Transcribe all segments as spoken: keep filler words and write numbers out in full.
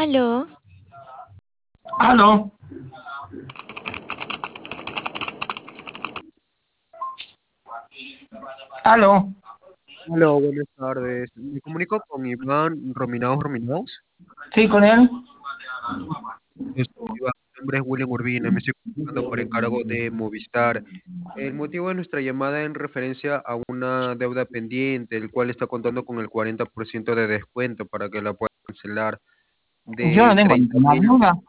Aló. Aló. Aló. Hola, buenas tardes. Me comunico con Iván Rominados Rominados. Sí, con él. Yo soy Iván, mi nombre es William Urbina, me estoy comunicando por encargo de Movistar. El motivo de nuestra llamada en referencia a una deuda pendiente, el cual está contando con el cuarenta por ciento de descuento para que la pueda cancelar Yo no de tengo treinta ninguna mil. duda.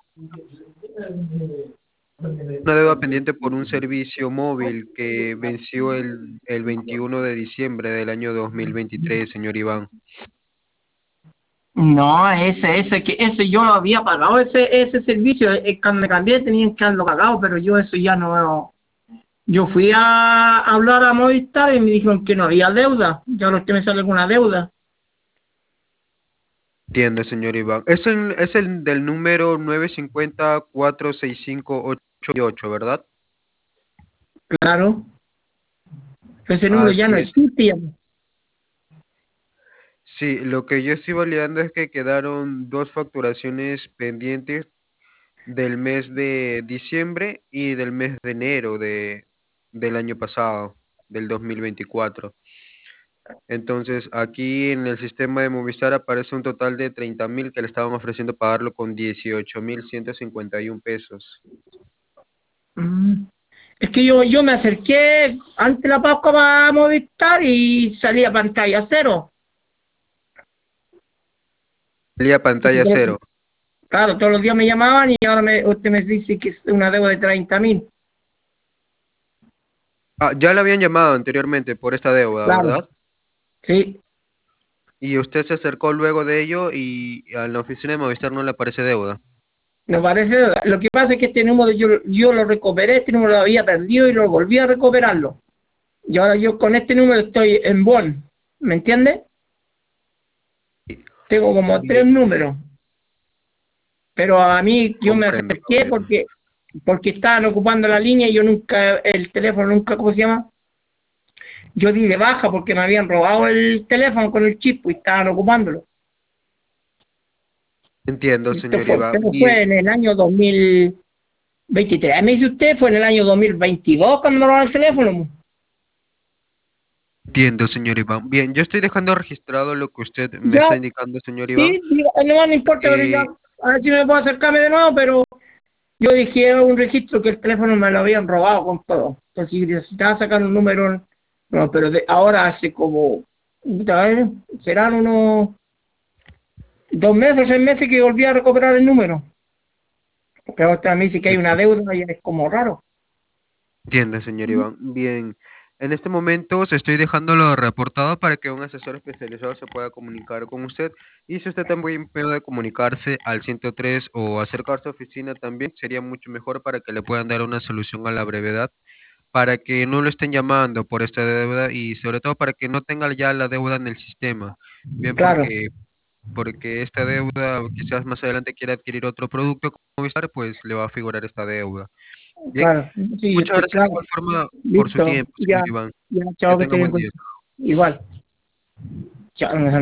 Una deuda pendiente por un servicio móvil que venció el, el veintiuno de diciembre del año dos mil veintitrés, señor Iván. No, ese, ese, que ese yo lo había pagado, ese, ese servicio. Eh, Cuando me cambié tenían que haberlo pagado, pero yo eso ya no. Yo fui a hablar a Movistar y me dijeron que no había deuda. Ya no es que me sale alguna deuda. Entiendo, señor Iván. Es el, es el del número nueve cinco cero, cuatro seis cinco, ocho ocho, ¿verdad? Claro. Ese número ya Así no es. existe ya. Sí, lo que yo estoy validando es que quedaron dos facturaciones pendientes del mes de diciembre y del mes de enero de, del año pasado, del dos mil veinticuatro. Entonces, aquí en el sistema de Movistar aparece un total de treinta mil que le estaban ofreciendo pagarlo con dieciocho mil ciento cincuenta y un pesos. Mm. Es que yo, yo me acerqué antes de la Pascua a Movistar y salía pantalla cero. Salía pantalla cero. Claro, todos los días me llamaban y ahora me, usted me dice que es una deuda de treinta mil. Ah, ya le habían llamado anteriormente por esta deuda, Claro, ¿verdad? sí, Y usted se acercó luego de ello y a la oficina de Movistar no le aparece deuda. me parece deuda. Lo que pasa es que este número yo, yo lo recuperé, este número lo había perdido y lo volví a recuperarlo. Y ahora yo con este número estoy en Bonn, ¿me entiende? Tengo como tres Bien, números, pero a mí yo me comprendo. A acerqué ver. porque porque estaban ocupando la línea y yo nunca, el teléfono nunca, ¿cómo se llama? Yo di de baja porque me habían robado el teléfono con el chip y estaban ocupándolo. Entiendo, Esto señor fue, Iván. esto Bien, fue en el año dos mil veintitrés. Me dice usted, fue en el año dos mil veintidós cuando me robaron el teléfono. entiendo, señor Iván. Bien, yo estoy dejando registrado lo que usted me Ya, está indicando, señor Iván. sí, diga, no, no importa, pero ya, Eh, a ver si me puedo acercarme de nuevo, pero yo dije un registro que el teléfono me lo habían robado con todo. Entonces, si necesitaba sacar un número, no, pero de, ahora hace como, a ver, serán unos dos meses, seis meses que volví a recuperar el número. Pero usted me dice que hay una deuda y es como raro. Entiendo, señor Iván. Bien, en este momento se estoy dejándolo reportado para que un asesor especializado se pueda comunicar con usted. Y si usted también puede comunicarse al ciento tres o acercarse a oficina también, sería mucho mejor para que le puedan dar una solución a la brevedad, para que no lo estén llamando por esta deuda y sobre todo para que no tenga ya la deuda en el sistema. Bien, Claro, porque porque esta deuda, quizás más adelante quiera adquirir otro producto como Movistar, pues le va a figurar esta deuda. Bien, claro, sí, muchas estoy gracias de claro. igual forma por su Listo, tiempo, señor ya, Iván. ya, Que chao, que tenga esté bien. buen Pues. día. Igual, chao.